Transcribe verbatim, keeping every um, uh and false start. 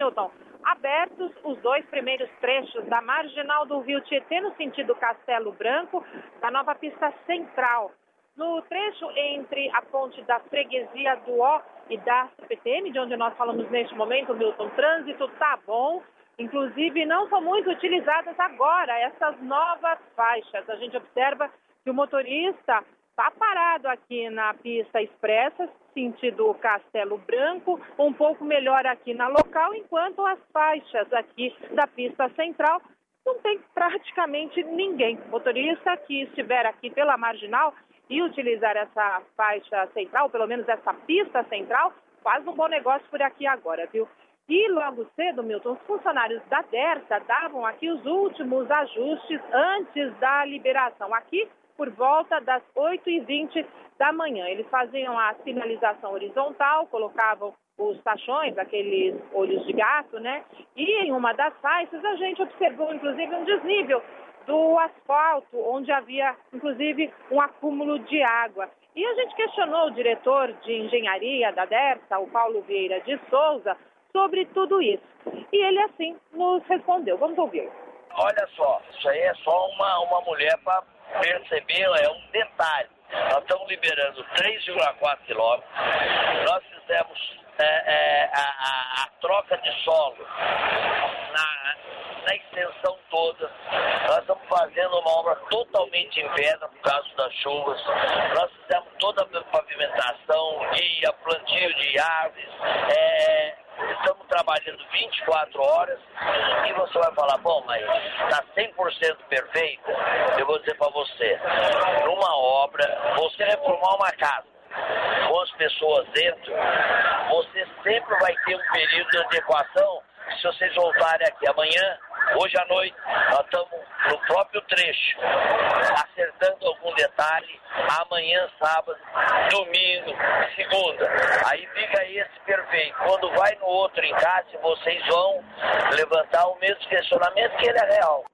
Milton, abertos os dois primeiros trechos da marginal do Rio Tietê no sentido Castelo Branco, da nova pista central. No trecho entre a ponte da Freguesia do Ó e da C P T M, de onde nós falamos neste momento, Milton, o trânsito tá bom. Inclusive, não são muito utilizadas agora essas novas faixas. A gente observa que o motorista está parado aqui na pista expressa, sentido Castelo Branco, um pouco melhor aqui na local, enquanto as faixas aqui da pista central não tem praticamente ninguém. O motorista que estiver aqui pela marginal e utilizar essa faixa central, pelo menos essa pista central, faz um bom negócio por aqui agora, viu? E logo cedo, Milton, os funcionários da Dersa davam aqui os últimos ajustes antes da liberação, aqui por volta das oito e vinte da manhã. Eles faziam a sinalização horizontal, colocavam os tachões, aqueles olhos de gato, né? E em uma das faixas a gente observou, inclusive, um desnível do asfalto, onde havia, inclusive, um acúmulo de água. E a gente questionou o diretor de engenharia da Dersa, o Paulo Vieira de Souza, sobre tudo isso. E ele, assim, nos respondeu. Vamos ouvir. Olha só, isso aí é só uma, uma mulher para perceber, é um detalhe. Nós estamos liberando três vírgula quatro quilômetros. Nós fizemos é, é, a, a, a troca de solo na, na extensão toda. Nós estamos fazendo uma obra totalmente em pedra por causa das chuvas. Nós fizemos toda a pavimentação, guia, plantio de árvores. É, Estamos trabalhando vinte e quatro horas e você vai falar, bom, mas está cem por cento perfeita? Eu vou dizer para você, numa obra, você reformar uma casa com as pessoas dentro, você sempre vai ter um período de adequação. Se vocês voltarem aqui amanhã, hoje à noite, nós estamos no próprio trecho, acertando algum detalhe, amanhã, sábado, domingo, segunda. Aí fica esse perfeito. Quando vai no outro encaixe, vocês vão levantar o mesmo questionamento, que ele é real.